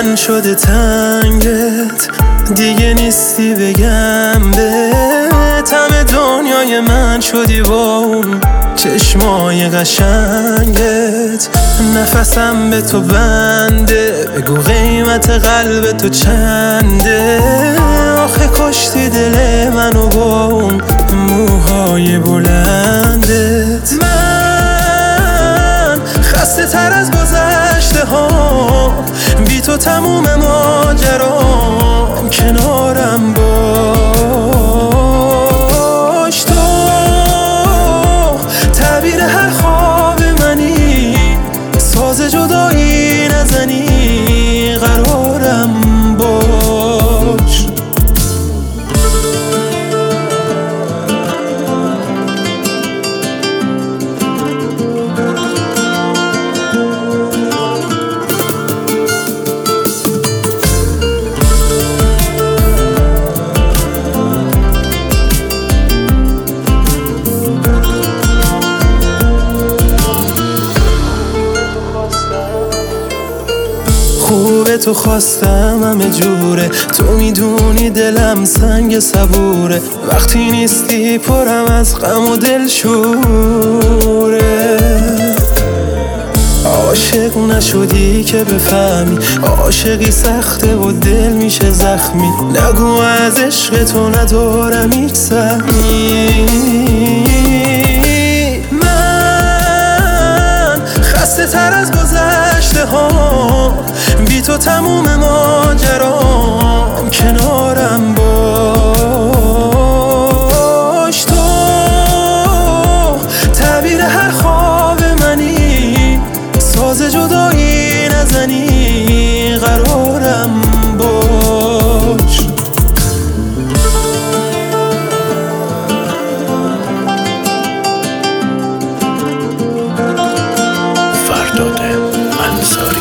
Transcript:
من شده تنگت، دیگه نیستی بگم بهت. همه دنیای من شدی با اون چشمای قشنگت. نفسم به تو بنده، بگو قیمت قلب تو چنده. آخه کشتی دل منو با اون موهای بلندت. من خسته تر از گذشته ها، بی تو تموم ماجرام. کنارم باش، تو تعبیر هر خواب منی، ساز جدایی نزنی، قرارم باش. خوبه تو خواستم همه جوره، تو میدونی دلم سنگ صبوره. وقتی نیستی پرم از غم و دلشوره. عاشق نشدی که بفهمی، عاشقی سخته و دل میشه زخمی. نگو از عشق تو ندارم هیچ سهمی. من خسته تر از گذشته ها، بی تو تموم ماجرام. کنارم باش، تو تعبیر هر خواب منی، ساز جدایی نزنی، قرارم باش. فرداد انصاری.